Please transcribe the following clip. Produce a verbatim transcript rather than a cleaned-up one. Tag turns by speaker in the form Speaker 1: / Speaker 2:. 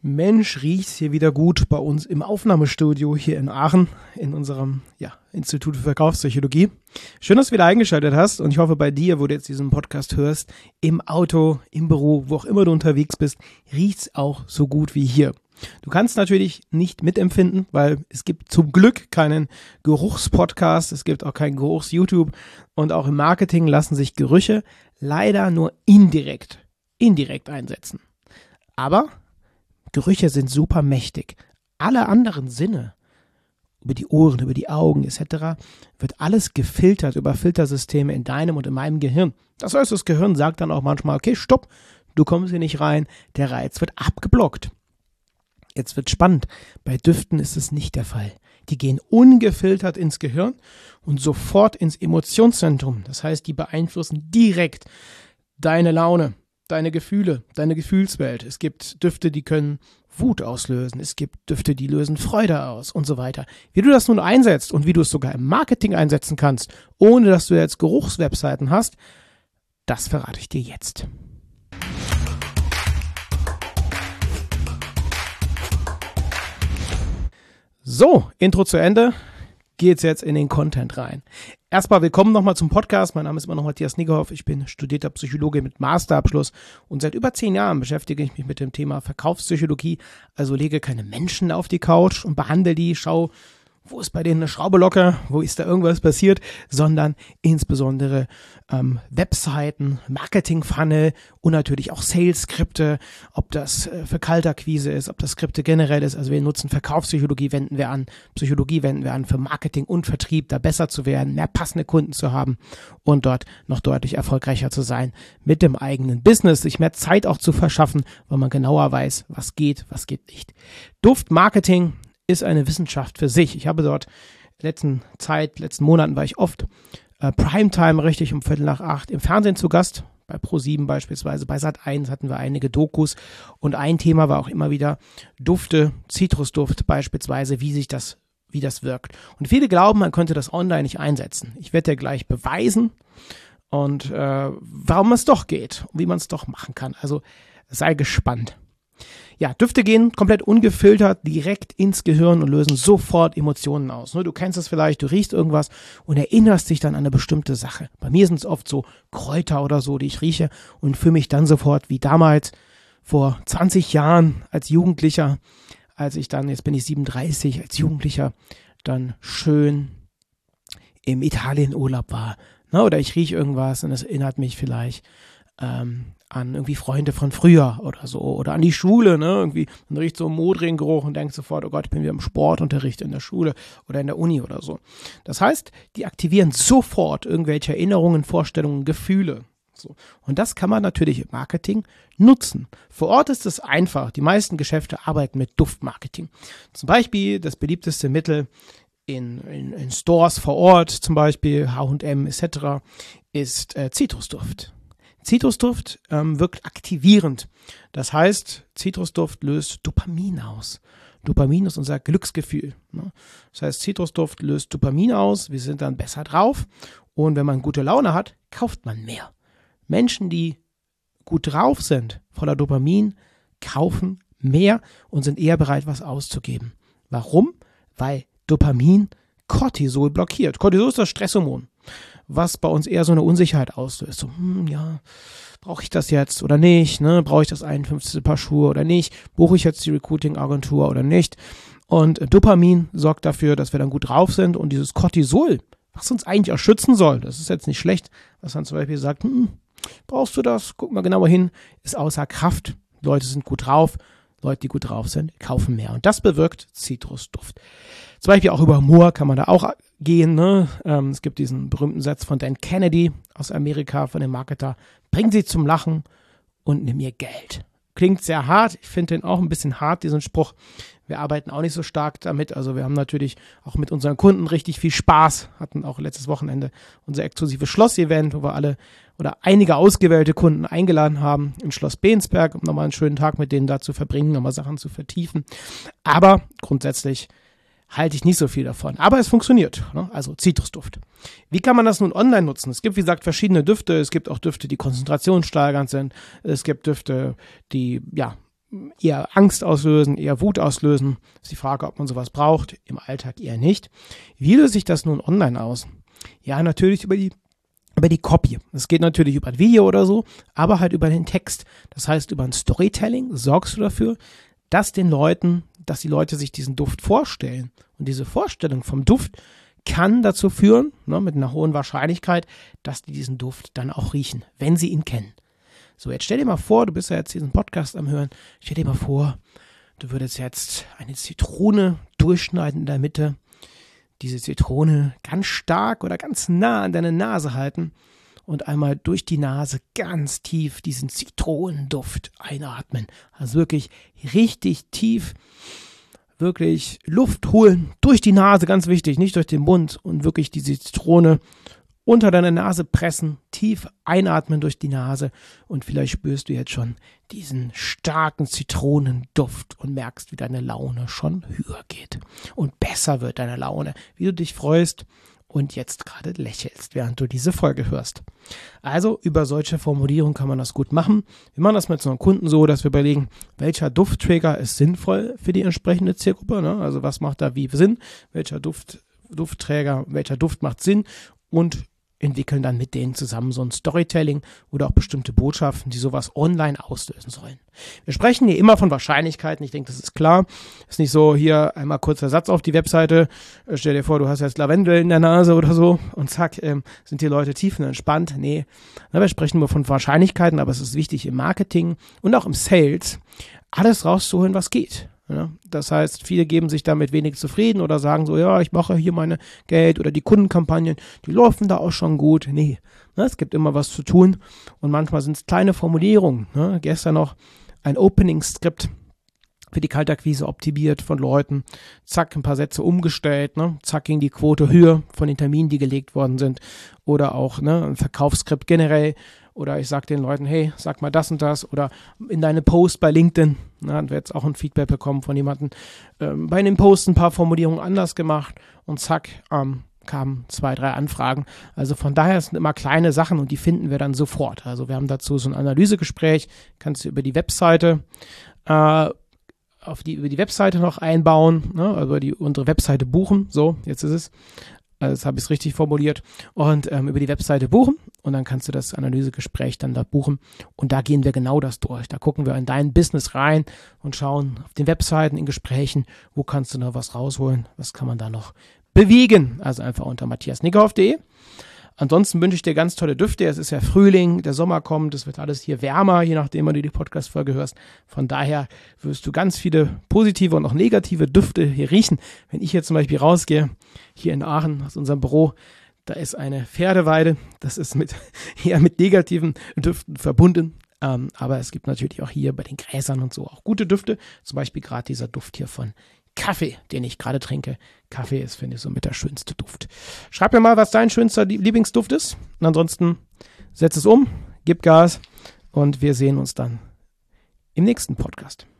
Speaker 1: Mensch, riecht's hier wieder gut bei uns im Aufnahmestudio hier in Aachen in unserem ja, Institut für Verkaufspsychologie. Schön, dass du wieder eingeschaltet hast und ich hoffe bei dir, wo du jetzt diesen Podcast hörst, im Auto, im Büro, wo auch immer du unterwegs bist, riecht's auch so gut wie hier. Du kannst natürlich nicht mitempfinden, weil es gibt zum Glück keinen Geruchspodcast, es gibt auch keinen Geruchs-YouTube und auch im Marketing lassen sich Gerüche leider nur indirekt, indirekt einsetzen. Aber Gerüche sind super mächtig. Alle anderen Sinne, über die Ohren, über die Augen et cetera, wird alles gefiltert über Filtersysteme in deinem und in meinem Gehirn. Das heißt, das Gehirn sagt dann auch manchmal, okay, stopp, du kommst hier nicht rein, der Reiz wird abgeblockt. Jetzt wird spannend, bei Düften ist es nicht der Fall. Die gehen ungefiltert ins Gehirn und sofort ins Emotionszentrum. Das heißt, die beeinflussen direkt deine Laune, deine Gefühle, deine Gefühlswelt. Es gibt Düfte, die können Wut auslösen. Es gibt Düfte, die lösen Freude aus und so weiter. Wie du das nun einsetzt und wie du es sogar im Marketing einsetzen kannst, ohne dass du jetzt Geruchswebseiten hast, das verrate ich dir jetzt. So, Intro zu Ende. Geht's jetzt in den Content rein. Erstmal willkommen nochmal zum Podcast. Mein Name ist immer noch Matthias Niggerhoff. Ich bin studierter Psychologe mit Masterabschluss und seit über zehn Jahren beschäftige ich mich mit dem Thema Verkaufspsychologie. Also lege keine Menschen auf die Couch und behandle die, schau, wo ist bei denen eine Schraube locker, wo ist da irgendwas passiert, sondern insbesondere ähm, Webseiten, Marketing-Funnel und natürlich auch Sales-Skripte, ob das äh, für Kaltakquise ist, ob das Skripte generell ist. Also wir nutzen Verkaufspsychologie, wenden wir an, Psychologie wenden wir an für Marketing und Vertrieb, da besser zu werden, mehr passende Kunden zu haben und dort noch deutlich erfolgreicher zu sein mit dem eigenen Business, sich mehr Zeit auch zu verschaffen, weil man genauer weiß, was geht, was geht nicht. Duftmarketing ist eine Wissenschaft für sich. Ich habe dort letzten Zeit, letzten Monaten war ich oft äh, Primetime richtig um Viertel nach acht im Fernsehen zu Gast, bei Pro sieben beispielsweise, bei Sat eins hatten wir einige Dokus und ein Thema war auch immer wieder Dufte, Zitrusduft beispielsweise, wie sich das, wie das wirkt. Und viele glauben, man könnte das online nicht einsetzen. Ich werde dir gleich beweisen und äh, warum es doch geht und wie man es doch machen kann. Also sei gespannt. Ja, Düfte gehen komplett ungefiltert direkt ins Gehirn und lösen sofort Emotionen aus. Du kennst es vielleicht, du riechst irgendwas und erinnerst dich dann an eine bestimmte Sache. Bei mir sind es oft so Kräuter oder so, die ich rieche und fühle mich dann sofort wie damals vor zwanzig Jahren als Jugendlicher, als ich dann, jetzt bin ich siebenunddreißig, als Jugendlicher dann schön im Italienurlaub war. Oder ich rieche irgendwas und es erinnert mich vielleicht ähm, an irgendwie Freunde von früher oder so oder an die Schule, ne, irgendwie, man riecht so einen modrigen Geruch und denkt sofort, oh Gott, ich bin wieder im Sportunterricht in der Schule oder in der Uni oder so. Das heißt, die aktivieren sofort irgendwelche Erinnerungen, Vorstellungen, Gefühle. So. Und das kann man natürlich im Marketing nutzen. Vor Ort ist es einfach. Die meisten Geschäfte arbeiten mit Duftmarketing. Zum Beispiel das beliebteste Mittel in, in, in Stores vor Ort, zum Beispiel H und M et cetera, ist äh, Zitrusduft. Zitrusduft ähm, wirkt aktivierend. Das heißt, Zitrusduft löst Dopamin aus. Dopamin ist unser Glücksgefühl. Ne? Das heißt, Zitrusduft löst Dopamin aus. Wir sind dann besser drauf. Und wenn man gute Laune hat, kauft man mehr. Menschen, die gut drauf sind, voller Dopamin, kaufen mehr und sind eher bereit, was auszugeben. Warum? Weil Dopamin Cortisol blockiert. Cortisol ist das Stresshormon, was bei uns eher so eine Unsicherheit auslöst. So, hm, ja, brauche ich das jetzt oder nicht? Ne? Brauche ich das einundfünfzigste Paar Schuhe oder nicht? Buche ich jetzt die Recruiting-Agentur oder nicht? Und äh, Dopamin sorgt dafür, dass wir dann gut drauf sind und dieses Cortisol, was uns eigentlich auch schützen soll, das ist jetzt nicht schlecht, was dann zum Beispiel sagt, hm, brauchst du das? Guck mal genauer hin, ist außer Kraft. Leute sind gut drauf. Leute, die gut drauf sind, kaufen mehr. Und das bewirkt Zitrusduft. Zum Beispiel auch über Humor kann man da auch gehen. Ne? Ähm, es gibt diesen berühmten Satz von Dan Kennedy aus Amerika, von dem Marketer. Bring sie zum Lachen und nimm ihr Geld. Klingt sehr hart. Ich finde den auch ein bisschen hart, diesen Spruch. Wir arbeiten auch nicht so stark damit. Also wir haben natürlich auch mit unseren Kunden richtig viel Spaß. Hatten auch letztes Wochenende unser exklusives Schloss-Event, wo wir alle oder einige ausgewählte Kunden eingeladen haben in Schloss Bensberg, um nochmal einen schönen Tag mit denen da zu verbringen, nochmal Sachen zu vertiefen. Aber grundsätzlich halte ich nicht so viel davon. Aber es funktioniert, ne? Also Zitrusduft. Wie kann man das nun online nutzen? Es gibt, wie gesagt, verschiedene Düfte. Es gibt auch Düfte, die konzentrationssteigernd sind. Es gibt Düfte, die, ja, eher Angst auslösen, eher Wut auslösen. Ist die Frage, ob man sowas braucht, im Alltag eher nicht. Wie löse ich das nun online aus? Ja, natürlich über die über die Copy. Es geht natürlich über ein Video oder so, aber halt über den Text. Das heißt, über ein Storytelling sorgst du dafür, dass den Leuten, dass die Leute sich diesen Duft vorstellen. Und diese Vorstellung vom Duft kann dazu führen, ne, mit einer hohen Wahrscheinlichkeit, dass die diesen Duft dann auch riechen, wenn sie ihn kennen. So, jetzt stell dir mal vor, du bist ja jetzt diesen Podcast am Hören, stell dir mal vor, du würdest jetzt eine Zitrone durchschneiden in der Mitte, diese Zitrone ganz stark oder ganz nah an deine Nase halten und einmal durch die Nase ganz tief diesen Zitronenduft einatmen. Also wirklich richtig tief, wirklich Luft holen durch die Nase, ganz wichtig, nicht durch den Mund, und wirklich diese Zitrone unter deine Nase pressen, tief einatmen durch die Nase, und vielleicht spürst du jetzt schon diesen starken Zitronenduft und merkst, wie deine Laune schon höher geht und besser wird deine Laune, wie du dich freust und jetzt gerade lächelst, während du diese Folge hörst. Also über solche Formulierungen kann man das gut machen. Wir machen das mit so einem Kunden so, dass wir überlegen, welcher Duftträger ist sinnvoll für die entsprechende Zielgruppe, ne? Also was macht da wie Sinn, welcher Duft, Duftträger, welcher Duft macht Sinn, und entwickeln dann mit denen zusammen so ein Storytelling oder auch bestimmte Botschaften, die sowas online auslösen sollen. Wir sprechen hier immer von Wahrscheinlichkeiten, ich denke, das ist klar. Ist nicht so, hier einmal kurzer Satz auf die Webseite, stell dir vor, du hast jetzt Lavendel in der Nase oder so und zack, ähm, sind die Leute tiefenentspannt. Nee, na, wir sprechen nur von Wahrscheinlichkeiten, aber es ist wichtig im Marketing und auch im Sales, alles rauszuholen, was geht. Ja, das heißt, viele geben sich damit wenig zufrieden oder sagen so, ja, ich mache hier meine Geld, oder die Kundenkampagnen, die laufen da auch schon gut. Nee, ne, es gibt immer was zu tun, und manchmal sind es kleine Formulierungen. Ne? Gestern noch ein Opening-Skript für die Kaltakquise optimiert von Leuten, zack, ein paar Sätze umgestellt, ne? Zack, ging die Quote höher von den Terminen, die gelegt worden sind, oder auch ne, ein Verkaufsskript generell. Oder ich sage den Leuten, hey, sag mal das und das, oder in deine Post bei LinkedIn. Na, haben wir jetzt auch ein Feedback bekommen von jemandem, ähm, bei den Posts ein paar Formulierungen anders gemacht, und zack, ähm, kamen zwei, drei Anfragen. Also von daher sind immer kleine Sachen, und die finden wir dann sofort. Also wir haben dazu so ein Analysegespräch, kannst du über die Webseite äh, auf die, über die Webseite noch einbauen, ne, über die, unsere Webseite buchen, so, jetzt ist es. Also das habe ich es richtig formuliert, und ähm, über die Webseite buchen, und dann kannst du das Analysegespräch dann da buchen, und da gehen wir genau das durch. Da gucken wir in dein Business rein und schauen auf den Webseiten, in Gesprächen, wo kannst du noch was rausholen, was kann man da noch bewegen. Also einfach unter matthias nickhoff punkt de. Ansonsten wünsche ich dir ganz tolle Düfte. Es ist ja Frühling, der Sommer kommt, es wird alles hier wärmer, je nachdem, wann du die Podcast-Folge hörst. Von daher wirst du ganz viele positive und auch negative Düfte hier riechen. Wenn ich jetzt zum Beispiel rausgehe, hier in Aachen aus unserem Büro, da ist eine Pferdeweide. Das ist mit eher mit negativen Düften verbunden. Ähm, aber es gibt natürlich auch hier bei den Gräsern und so auch gute Düfte. Zum Beispiel gerade dieser Duft hier von Kaffee, den ich gerade trinke. Kaffee ist, finde ich, so mit der schönste Duft. Schreib mir mal, was dein schönster Lieblingsduft ist. Und ansonsten setz es um, gib Gas, und wir sehen uns dann im nächsten Podcast.